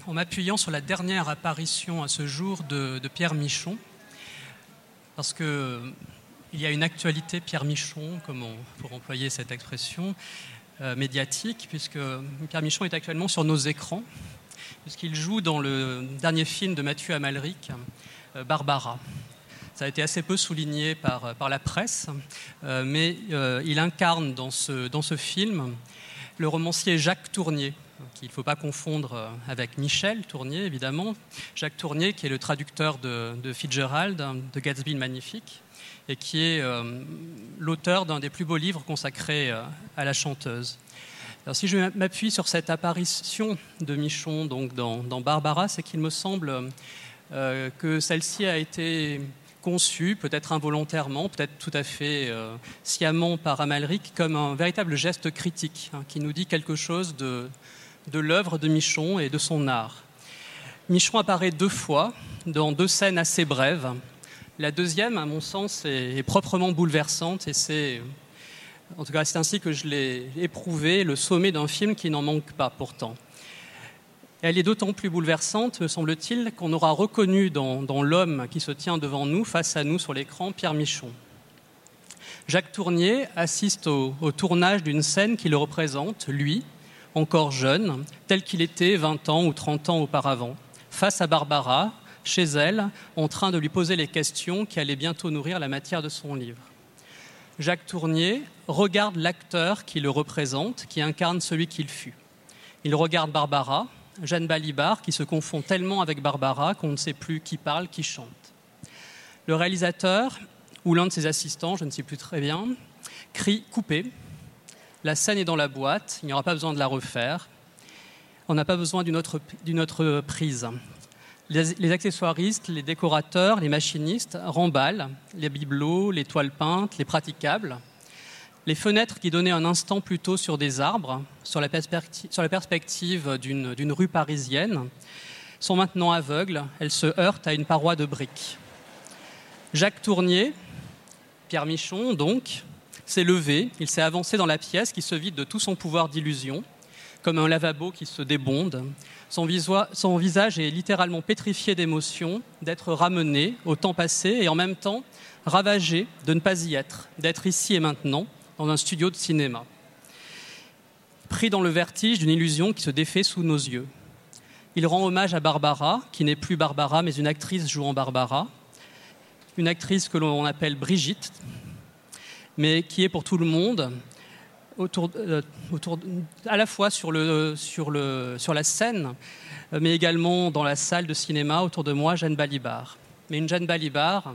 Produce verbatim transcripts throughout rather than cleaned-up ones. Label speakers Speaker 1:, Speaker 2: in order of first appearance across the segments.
Speaker 1: en m'appuyant sur la dernière apparition à ce jour de, de Pierre Michon, parce que il y a une actualité Pierre Michon, comme on, pour employer cette expression, euh, médiatique, puisque Pierre Michon est actuellement sur nos écrans, puisqu'il joue dans le dernier film de Mathieu Amalric, euh, Barbara. Ça a été assez peu souligné par, par la presse, euh, mais euh, il incarne dans ce, dans ce film le romancier Jacques Tournier, qu'il ne faut pas confondre avec Michel Tournier, évidemment. Jacques Tournier, qui est le traducteur de, de Fitzgerald, de Gatsby le Magnifique, et qui est euh, l'auteur d'un des plus beaux livres consacrés euh, à la chanteuse. Alors, si je m'appuie sur cette apparition de Michon donc dans, dans Barbara, c'est qu'il me semble euh, que celle-ci a été conçue, peut-être involontairement, peut-être tout à fait euh, sciemment par Amalric, comme un véritable geste critique, hein, qui nous dit quelque chose de, de l'œuvre de Michon et de son art. Michon apparaît deux fois, dans deux scènes assez brèves. La deuxième, à mon sens, est, est proprement bouleversante, et c'est, en tout cas, c'est ainsi que je l'ai éprouvé, le sommet d'un film qui n'en manque pas pourtant. Elle est d'autant plus bouleversante, me semble-t-il, qu'on aura reconnu dans, dans l'homme qui se tient devant nous, face à nous sur l'écran, Pierre Michon. Jacques Tournier assiste au, au tournage d'une scène qui le représente, lui, encore jeune, tel qu'il était vingt ans ou trente ans auparavant, face à Barbara, chez elle, en train de lui poser les questions qui allaient bientôt nourrir la matière de son livre. Jacques Tournier regarde l'acteur qui le représente, qui incarne celui qu'il fut. Il regarde Barbara, Jeanne Balibar, qui se confond tellement avec Barbara qu'on ne sait plus qui parle, qui chante. Le réalisateur, ou l'un de ses assistants, je ne sais plus très bien, crie « Coupé ». La scène est dans la boîte, il n'y aura pas besoin de la refaire. On n'a pas besoin d'une autre, d'une autre prise. Les, les accessoiristes, les décorateurs, les machinistes remballent les bibelots, les toiles peintes, les praticables. Les fenêtres qui donnaient un instant plus tôt sur des arbres, sur la perspective, sur la perspective d'une, d'une rue parisienne, sont maintenant aveugles. Elles se heurtent à une paroi de briques. Jacques Tournier, Pierre Michon donc, s'est levé. Il s'est avancé dans la pièce qui se vide de tout son pouvoir d'illusion, comme un lavabo qui se débonde. Son, visoi, son visage est littéralement pétrifié d'émotion, d'être ramené au temps passé et en même temps ravagé de ne pas y être, d'être ici et maintenant, dans un studio de cinéma. Pris dans le vertige d'une illusion qui se défait sous nos yeux. Il rend hommage à Barbara, qui n'est plus Barbara, mais une actrice jouant Barbara, une actrice que l'on appelle Brigitte, mais qui est pour tout le monde autour, euh, autour, à la fois sur, le, sur, le, sur la scène, mais également dans la salle de cinéma autour de moi, Jeanne Balibar. Mais une Jeanne Balibar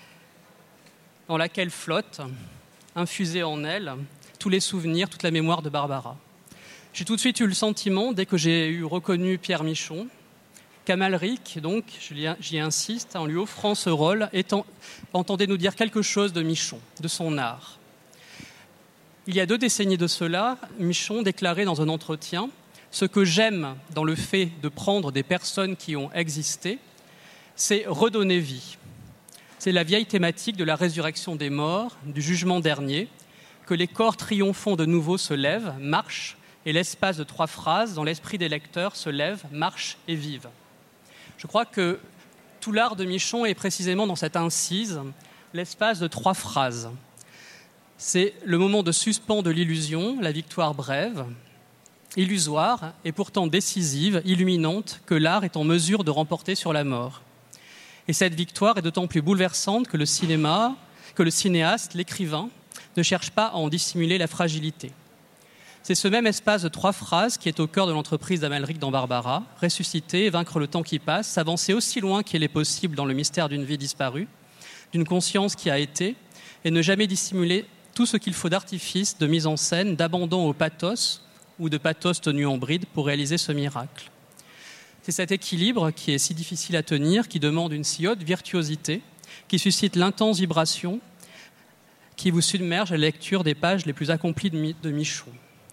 Speaker 1: dans laquelle flotte, infusée en elle, tous les souvenirs, toute la mémoire de Barbara. J'ai tout de suite eu le sentiment, dès que j'ai eu reconnu Pierre Michon, qu'Amalric, donc, j'y insiste, en lui offrant ce rôle, étant, entendait nous dire quelque chose de Michon, de son art. Il y a deux décennies de cela, Michon déclarait dans un entretien « Ce que j'aime dans le fait de prendre des personnes qui ont existé, c'est redonner vie. C'est la vieille thématique de la résurrection des morts, du jugement dernier, que les corps triomphants de nouveau se lèvent, marchent, et l'espace de trois phrases, dans l'esprit des lecteurs, se lève, marche et vive. » Je crois que tout l'art de Michon est précisément dans cette incise, l'espace de trois phrases. C'est le moment de suspens de l'illusion, la victoire brève, illusoire et pourtant décisive, illuminante, que l'art est en mesure de remporter sur la mort. Et cette victoire est d'autant plus bouleversante que le cinéma, que le cinéaste, l'écrivain, ne cherche pas à en dissimuler la fragilité. C'est ce même espace de trois phrases qui est au cœur de l'entreprise d'Amalric dans Barbara, ressusciter, vaincre le temps qui passe, s'avancer aussi loin qu'il est possible dans le mystère d'une vie disparue, d'une conscience qui a été, et ne jamais dissimuler tout ce qu'il faut d'artifice, de mise en scène, d'abandon au pathos ou de pathos tenu en bride pour réaliser ce miracle. C'est cet équilibre qui est si difficile à tenir, qui demande une si haute virtuosité, qui suscite l'intense vibration, qui vous submerge à la lecture des pages les plus accomplies de Michon.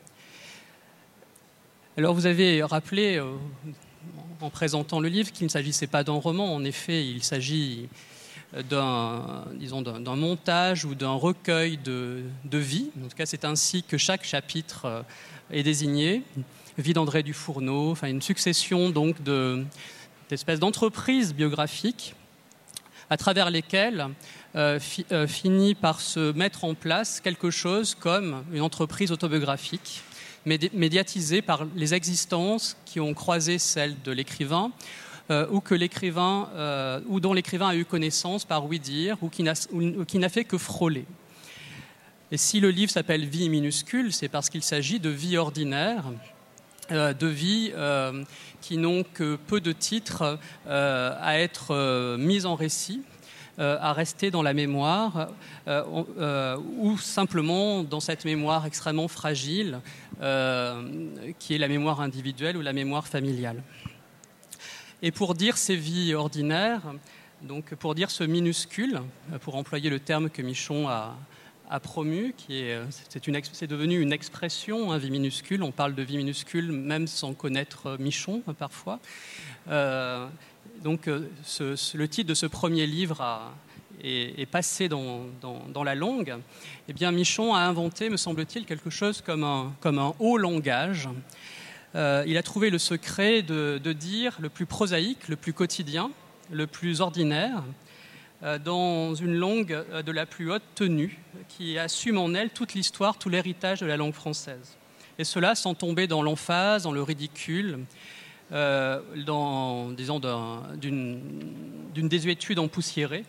Speaker 1: Alors vous avez rappelé, euh, en présentant le livre, qu'il ne s'agissait pas d'un roman. En effet, il s'agit d'un, disons, d'un, d'un montage ou d'un recueil de, de vie. En tout cas, c'est ainsi que chaque chapitre est désigné. Vie d'André Dufourneau, enfin une succession donc de, d'espèces d'entreprises biographiques à travers lesquelles euh, fi, euh, finit par se mettre en place quelque chose comme une entreprise autobiographique, médi- médiatisée par les existences qui ont croisé celles de l'écrivain, euh, ou, que l'écrivain euh, ou dont l'écrivain a eu connaissance par ouï-dire, ou qui n'a, ou qui n'a fait que frôler. Et si le livre s'appelle « Vie minuscule », c'est parce qu'il s'agit de vie ordinaire, Euh, de vie euh, qui n'ont que peu de titres euh, à être euh, mis en récit, euh, à rester dans la mémoire, euh, euh, ou simplement dans cette mémoire extrêmement fragile euh, qui est la mémoire individuelle ou la mémoire familiale. Et pour dire ces vies ordinaires, donc pour dire ce minuscule, pour employer le terme que Michon a a promu, qui est, c'est, une, c'est devenu une expression, hein, vie minuscule. On parle de vie minuscule même sans connaître Michon, parfois. Euh, donc, ce, ce, le titre de ce premier livre a, est, est passé dans, dans, dans la langue. Eh bien, Michon a inventé, me semble-t-il, quelque chose comme un, comme un haut langage. Euh, il a trouvé le secret de, de dire le plus prosaïque, le plus quotidien, le plus ordinaire, dans une langue de la plus haute tenue, qui assume en elle toute l'histoire, tout l'héritage de la langue française. Et cela sans tomber dans l'emphase, dans le ridicule, euh, dans, disons, d'un, d'une, d'une désuétude empoussiérée,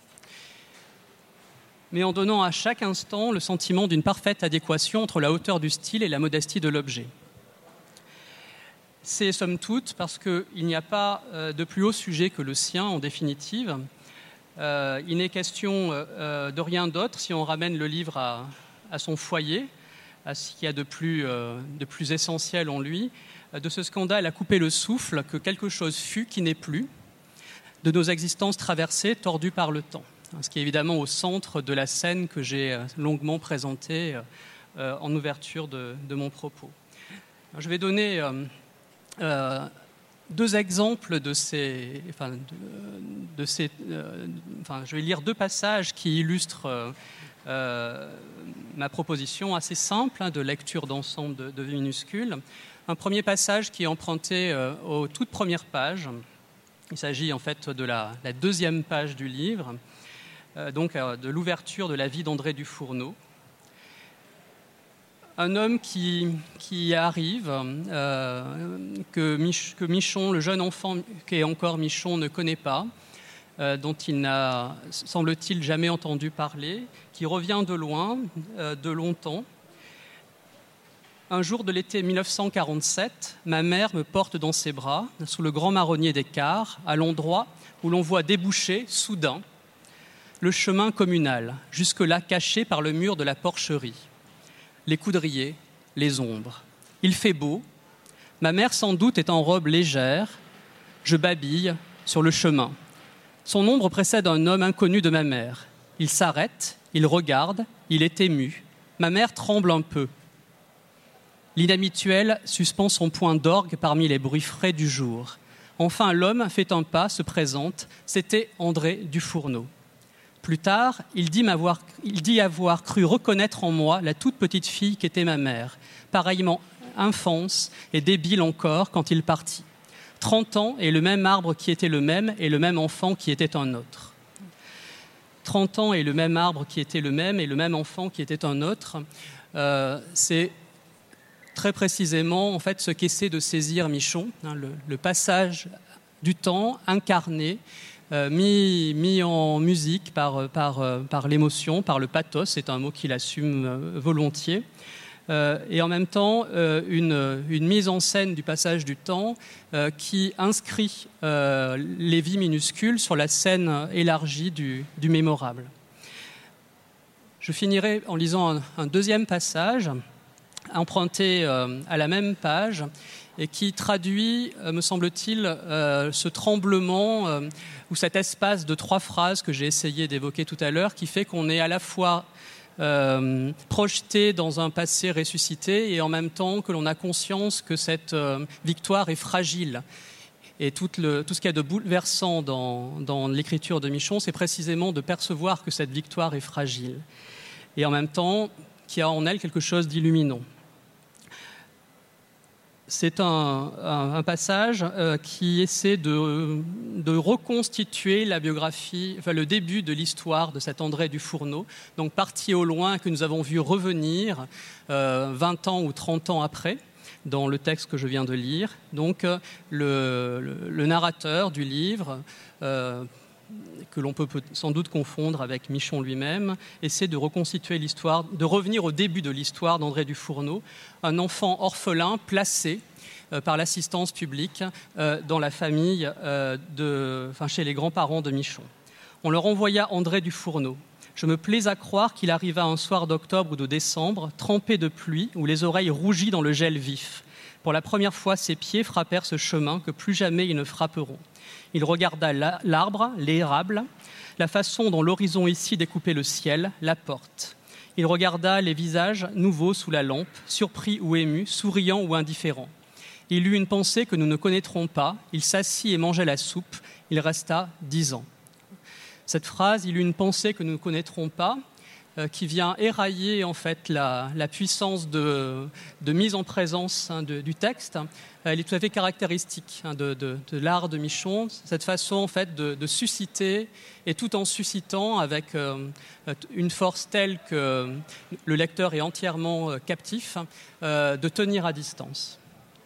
Speaker 1: mais en donnant à chaque instant le sentiment d'une parfaite adéquation entre la hauteur du style et la modestie de l'objet. C'est somme toute parce qu'il n'y a pas de plus haut sujet que le sien, en définitive. Euh, il n'est question euh, de rien d'autre si on ramène le livre à, à son foyer, à ce qu'il y a de plus, euh, de plus essentiel en lui, de ce scandale à couper le souffle que quelque chose fut qui n'est plus, de nos existences traversées, tordues par le temps. Ce qui est évidemment au centre de la scène que j'ai longuement présentée euh, en ouverture de, de mon propos. Alors, je vais donner euh, euh, deux exemples de ces, enfin, de, de ces, euh, enfin, je vais lire deux passages qui illustrent euh, euh, ma proposition assez simple hein, de lecture d'ensemble de, de Vie minuscule. Un premier passage qui est emprunté euh, aux toutes premières pages. Il s'agit en fait de la, la deuxième page du livre, euh, donc euh, de l'ouverture de la vie d'André Dufourneau. Un homme qui, qui arrive, euh, que, Mich, que Michon, le jeune enfant qui est encore Michon, ne connaît pas, euh, dont il n'a, semble-t-il, jamais entendu parler, qui revient de loin, euh, de longtemps. Un jour de l'été mille neuf cent quarante-sept, ma mère me porte dans ses bras, sous le grand marronnier des Cars, à l'endroit où l'on voit déboucher, soudain, le chemin communal, jusque-là caché par le mur de la porcherie. Les coudriers, les ombres. Il fait beau. Ma mère, sans doute, est en robe légère. Je babille sur le chemin. Son ombre précède un homme inconnu de ma mère. Il s'arrête, il regarde, il est ému. Ma mère tremble un peu. L'inhabituel suspend son poing d'orgue parmi les bruits frais du jour. Enfin, l'homme fait un pas, se présente. C'était André Dufourneau. Plus tard, il dit, m'avoir, il dit avoir cru reconnaître en moi la toute petite fille qu'était ma mère, pareillement infance et débile encore quand il partit. Trente ans et le même arbre qui était le même et le même enfant qui était un autre. Trente ans et le même arbre qui était le même et le même enfant qui était un autre, euh, c'est très précisément en fait, ce qu'essaie de saisir Michon, hein, le, le passage du temps incarné, Euh, mis, mis en musique par, par, par l'émotion, par le pathos, c'est un mot qu'il assume euh, volontiers, euh, et en même temps euh, une, une mise en scène du passage du temps euh, qui inscrit euh, les vies minuscules sur la scène élargie du, du mémorable. Je finirai en lisant un, un deuxième passage, emprunté euh, à la même page, et qui traduit, me semble-t-il, euh, ce tremblement euh, ou cet espace de trois phrases que j'ai essayé d'évoquer tout à l'heure, qui fait qu'on est à la fois euh, projeté dans un passé ressuscité et en même temps que l'on a conscience que cette euh, victoire est fragile Et tout, le, tout ce qu'il y a de bouleversant dans, dans l'écriture de Michon, c'est précisément de percevoir que cette victoire est fragile. Et en même temps, qu'il y a en elle quelque chose d'illuminant. C'est un, un, un passage euh, qui essaie de, de reconstituer la biographie, enfin le début de l'histoire de cet André du Fourneau, donc parti au loin, que nous avons vu revenir euh, vingt ans ou trente ans après, dans le texte que je viens de lire. Donc euh, le, le, le narrateur du livre, euh, que l'on peut sans doute confondre avec Michon lui-même, essaie de reconstituer l'histoire, de revenir au début de l'histoire d'André du Fourneau, un enfant orphelin placé euh, par l'assistance publique euh, dans la famille, euh, de, enfin, chez les grands-parents de Michon. On leur envoya André du Fourneau. Je me plais à croire qu'il arriva un soir d'octobre ou de décembre, trempé de pluie, ou les oreilles rougies dans le gel vif. Pour la première fois, ses pieds frappèrent ce chemin que plus jamais ils ne frapperont. Il regarda l'arbre, l'érable, la façon dont l'horizon ici découpait le ciel, la porte. Il regarda les visages nouveaux sous la lampe, surpris ou émus, souriants ou indifférents. Il eut une pensée que nous ne connaîtrons pas. Il s'assit et mangeait la soupe. Il resta dix ans. Cette phrase, il eut une pensée que nous ne connaîtrons pas, euh, qui vient érailler en fait la, la puissance de, de mise en présence hein, de, du texte. Elle est tout à fait caractéristique hein, de, de, de l'art de Michon, cette façon en fait de, de susciter, et tout en suscitant avec euh, une force telle que le lecteur est entièrement euh, captif, euh, de tenir à distance.